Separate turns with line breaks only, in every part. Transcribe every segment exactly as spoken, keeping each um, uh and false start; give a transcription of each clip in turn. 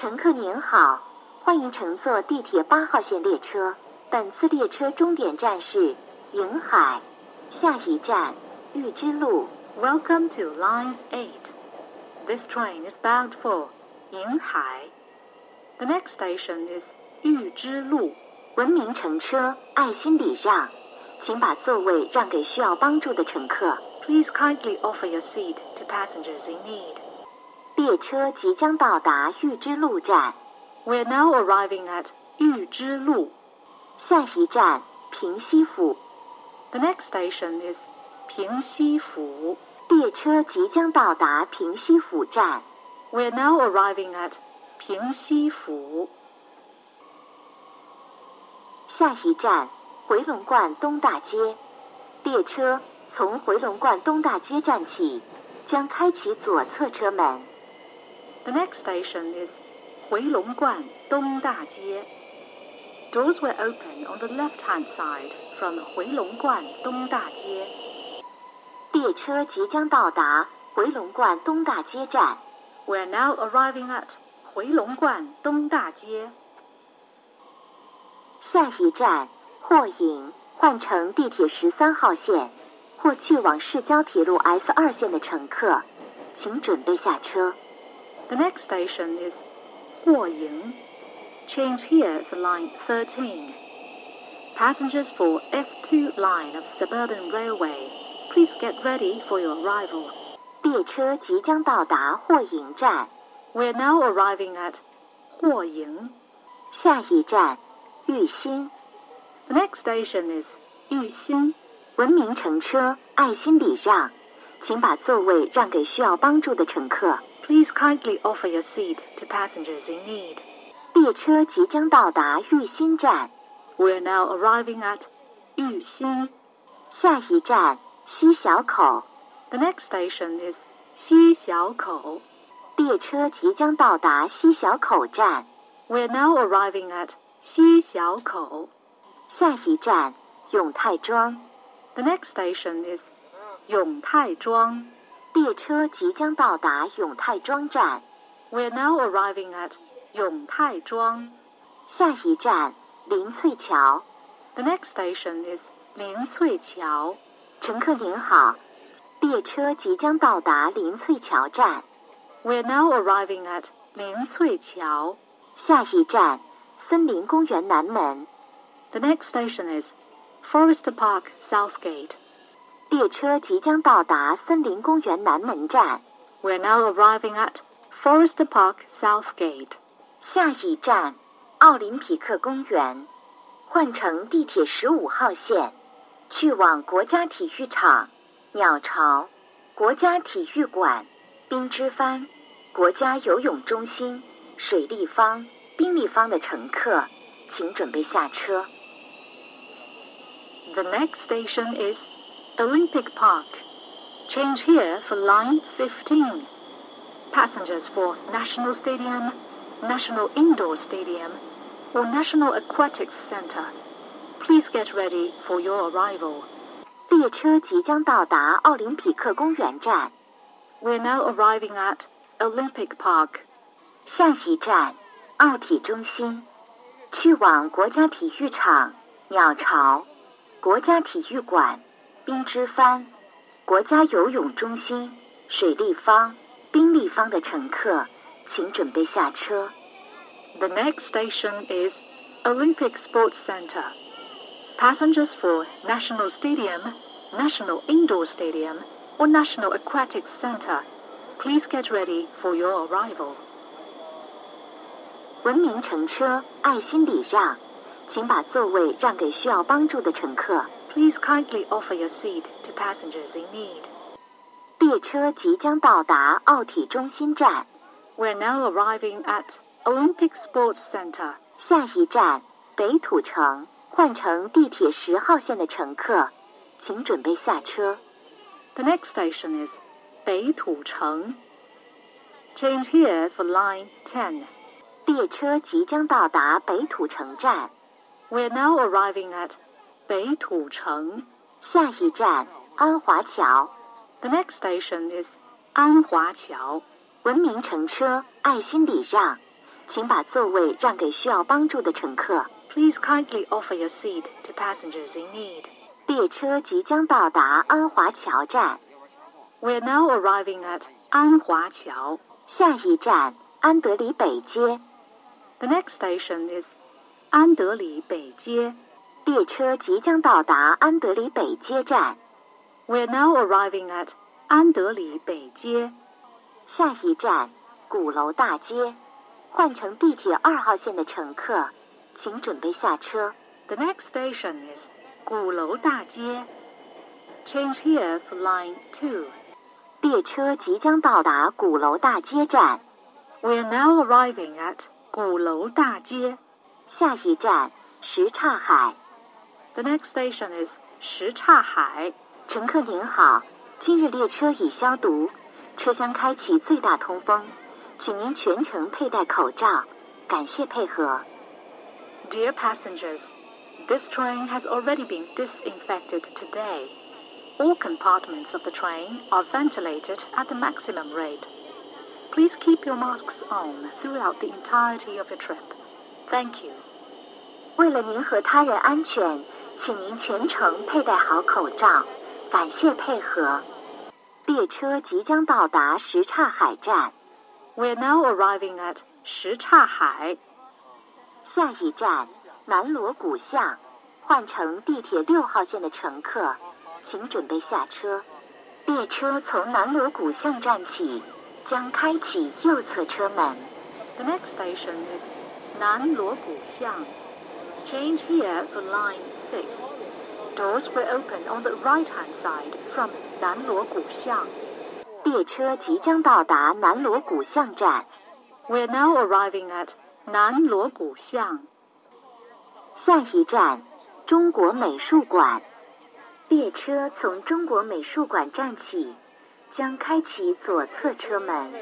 乘客您好，欢迎乘坐地铁八号线列车。本次列车终点站是瀛海，下一站玉之路。
Welcome to Line eight. This train is bound for Yinhai. The next station is 玉之路。
文明乘车，爱心礼让，请把座位让给需要帮助的乘客。
Please kindly offer your seat to passengers in need.
列车即将到达玉之路站。
We are now arriving at 玉之路。
下一站平西府。
The next station is 平西府。
列车即将到达平西府站。
We are now arriving at 平西府。
下一站回龙观东大街。列车从回龙观东大街站起，将开启左侧车门。
The next station is 回龙观东大街。Doors will open on the left-hand side from 回龙观东大街。
列车即将到达回龙观东大街站。
We are now arriving at 回龙观东大街。
下一站霍营，换乘地铁十三号线或去往市郊铁路 S 二线的乘客，请准备下车。
The next station is 霍营。Change here for line thirteen. Passengers for S two line of Suburban Railway, please get ready for your arrival.
列车即将到达霍营站。
We are now arriving at 霍营。
下一站玉新。
The next station is 玉新。
文明乘车，爱心礼让，请把座位让给需要帮助的乘客。
Please kindly offer your seat to passengers in need.
列车即将到达玉新站。
We are now arriving at 玉新。
下一站西小口。
The next station is 西小口。
列车即将到达西小口站。
We are now arriving at 西小口。
下一站永泰庄。
The next station is 永泰庄。
列车即将到达永泰庄站。
We are now arriving at 永泰庄。
下一站林翠桥。
The next station is 林翠桥。
乘客您好，列车即将到达林翠桥站。
We are now arriving at 林翠桥。
下一站森林公园南门。
The next station is Forest Park Southgate.
列车即将到达森林公园南门站。
We are now arriving at Forest Park Southgate.
下一站奥林匹克公园。换乘地铁十五号线，去往国家体育场、鸟巢、国家体育馆、冰之帆、国家游泳中心、水立方、冰立方的乘客，请准备下车。
The next station is Olympic Park. Change here for line fifteen. Passengers for National Stadium, National Indoor Stadium, or National Aquatics Center, please get ready for your arrival.
列车即将到达奥林匹克公园站。
We are now arriving at Olympic Park.
下一站奥体中心，去往国家体育场、鸟巢、国家体育馆、冰之帆、国家游泳中心、水立方、冰立方的乘客，请准备下车。
The next station is Olympic Sports Center. Passengers for National Stadium, National Indoor Stadium, or National Aquatics Center, please get ready for your arrival.
文明乘车，爱心礼让，请把座位让给需要帮助的乘客。
Please kindly offer your seat to passengers in need.
列车即将到达奥体中心站。
We are now arriving at Olympic Sports Center.
下一站北土城，换乘地铁十号线的乘客，请准备下车。
The next station is 北土城。Change here for line ten.
列车即将到达北土城站。
We are now arriving at 北土城。
下一站安华桥。
The next station is 安华桥。
文明乘车，爱心礼让， 请把座位让给需要帮助的乘客。
Please kindly offer your seat to passengers in need.
列车即将到达安华桥站。
We are now arriving at 安华桥。
下一站安德里北街。
The next station is 安德里北街。
列车即将到达安德里北街站。
We are now arriving at 安德里北街。
下一站鼓楼大街。换乘地铁二号线的乘客，请准备下车。
The next station is 鼓楼大街。Change here for line two.
列车即将到达鼓楼大街站。
We are now arriving at 鼓楼大街。
下一站什刹海。
The next station is 什刹海。
乘客您好，今日列车已消毒，车厢开启最大通风。请您全程佩戴口罩，感谢配合。
Dear passengers, this train has already been disinfected today. All compartments of the train are ventilated at the maximum rate. Please keep your masks on throughout the entirety of your trip. Thank you.
为了您和他人安全，请您全程佩戴好口罩，感谢配合。列车即将到达什刹海站。
We are now arriving at 什刹海。
下一站南锣鼓巷。换乘地铁六号线的乘客，请准备下车。列车从南锣鼓巷站起，将开启右侧车门。
The next station is 南锣鼓巷。Change here for line six. Doors will open on the right-hand side from 南锣鼓巷。
列车即将到达南锣鼓巷站。
We are now arriving at 南锣鼓巷。
下一站中国美术馆。列车从中国美术馆站起，将开启左侧车门。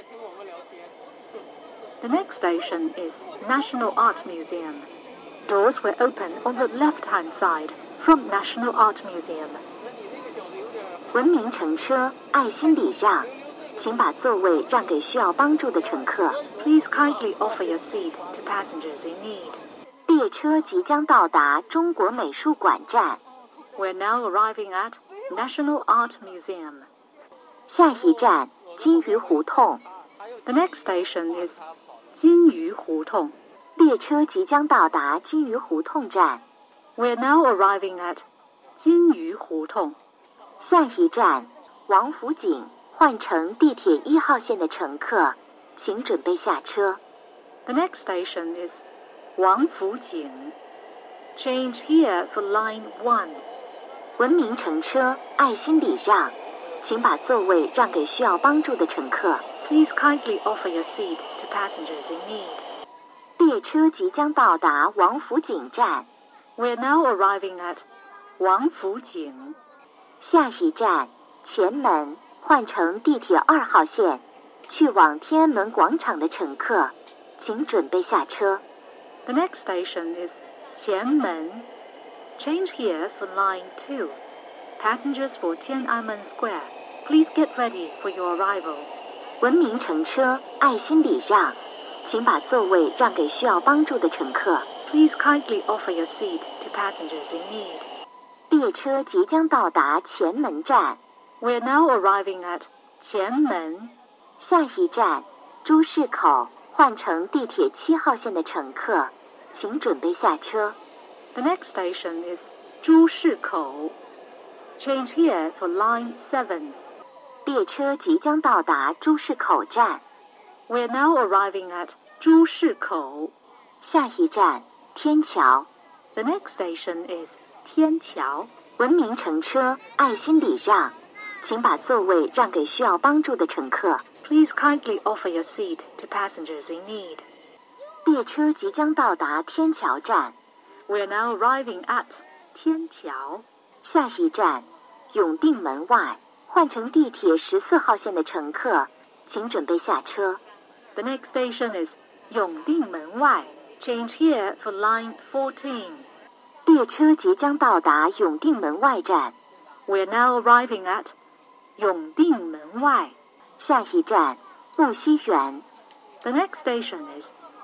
The next station is National Art Museum. Doors will open on the left-hand side from National Art Museum.
文明乘车，爱心礼让，请把座位让给需要帮助的乘客。
Please kindly offer your seat to passengers in need.
列车即将到达中国美术馆站。
We're now arriving at National Art Museum.
下一站金鱼胡同。
The next station is 金鱼胡同。
列车即将到达金鱼胡同站。
We're now arriving at 金鱼胡同。
下一站王府井。换乘地铁一号线的乘客，请准备下车。
The next station is 王府井。Change here for line one.
文明乘车，爱心礼让，请把座位让给需要帮助的乘客。
Please kindly offer your seat to passengers in need.
列车即将到达王府井站。
We're now arriving at 王府井。
下一站前门。换乘地铁二号线，去往天安门广场的乘客，请准备下车。
The next station is 前门。Change here for line two. Passengers for Tiananmen Square, please get ready for your arrival.
文明乘车，爱心礼让，请把座位让给需要帮助的乘客。
Please kindly offer your seat to passengers in need.
列车即将到达前门站。
We're now arriving at 前门。
下一站朱市口。换乘地铁七号线的乘客，请准备下车。
The next station is 朱市口。Change here for line seven.
列车即将到达朱市口站。
We're now arriving at 朱市口。
下一站天桥。
The next station is 天桥。
文明乘车，爱心礼让，请把座位让给需要帮助的乘客。
Please kindly offer your seat to passengers in need.
列车即将到达天桥站。
We are now arriving at 天桥。
下一站永定门外。换乘地铁十四号线的乘客，请准备下车。
The next station is 永定门外。Change here for line fourteen.
列车即将到达永定门外站。
We are now arriving at 永定门外。
下一站木樨园。
The next station is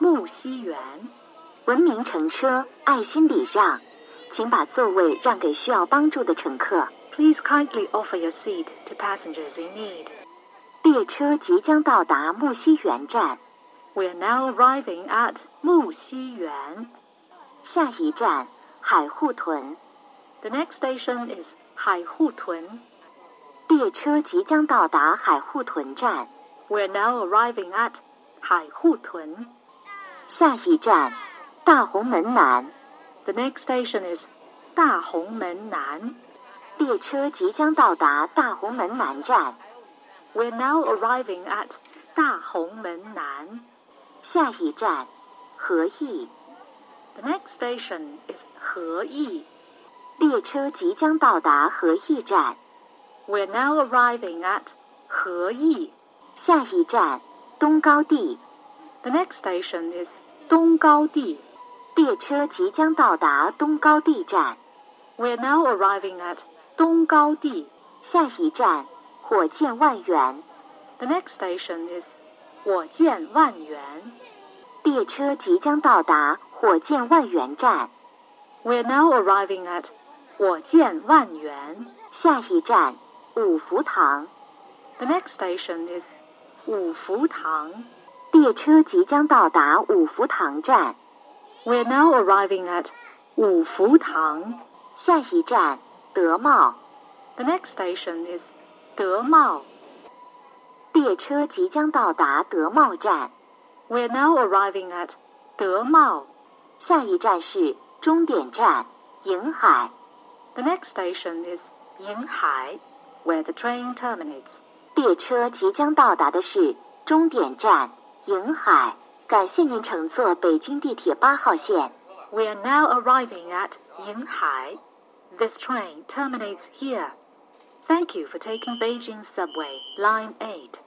木樨园。
文明乘车，爱心礼让，请把座位让给需要帮助的乘客。
Please kindly offer your seat to passengers in need.
列车即将到达木樨园站。
We are now arriving at 木樨园。
下一站，海护屯。
The next station is 海护屯。
列车即将到达海护屯站。
We are now arriving at 海护屯。
下一站，大红门南。
The next station is 大红门南。
列车即将到达大红门南站。
We are now arriving at 大红门南。
下一站，和义。
The next station is 和义。
列车即将到达和义站。
We are now arriving at 和义。
下一站，东高地。
The next station is 东高地。
列车即将到达东高地站。
We are now arriving at 东高地。
下一站，火箭万源。
The next station is 火箭万源。
列车即将到达火箭万源站。
We are now arriving at 火箭万源。
下一站，五福堂。
The next station is 五福堂。
列车即将到达五福堂站。
We are now arriving at 五福堂。
下一站，德茂。
The next station is 德茂。
列车即将到达德茂站。
We are now arriving at 德茂。
下一站是终点站，瀛海。
The next station is 瀛海 where the train terminates.
列车即将到达的是终点站瀛海。感谢您乘坐北京地铁八号线。
We are now arriving at 瀛海. This train terminates here. Thank you for taking Beijing Subway Line eight.